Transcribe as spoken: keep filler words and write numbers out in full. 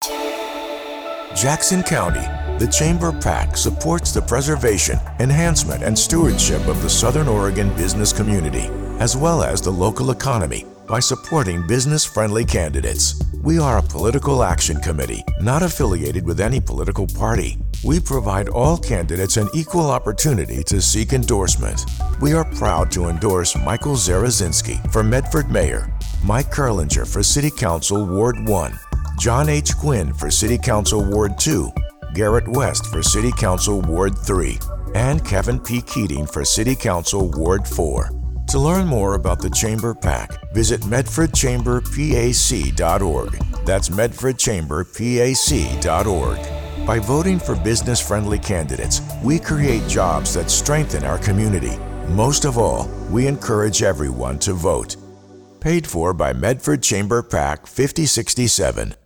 Jackson County, the Chamber PAC supports the preservation, enhancement, and stewardship of the Southern Oregon business community, as well as the local economy, by supporting business-friendly candidates. We are a political action committee, not affiliated with any political party. We provide all candidates an equal opportunity to seek endorsement. We are proud to endorse Michael Zarazinski for Medford Mayor, Mike Kerlinger for City Council Ward one, John H. Quinn for City Council Ward two, Garrett West for City Council Ward three, and Kevin P. Keating for City Council Ward four. To learn more about the Chamber PAC, visit medford chamber pac dot org. That's medford chamber pac dot org. By voting for business-friendly candidates, we create jobs that strengthen our community. Most of all, we encourage everyone to vote. Paid for by Medford Chamber PAC fifty sixty-seven.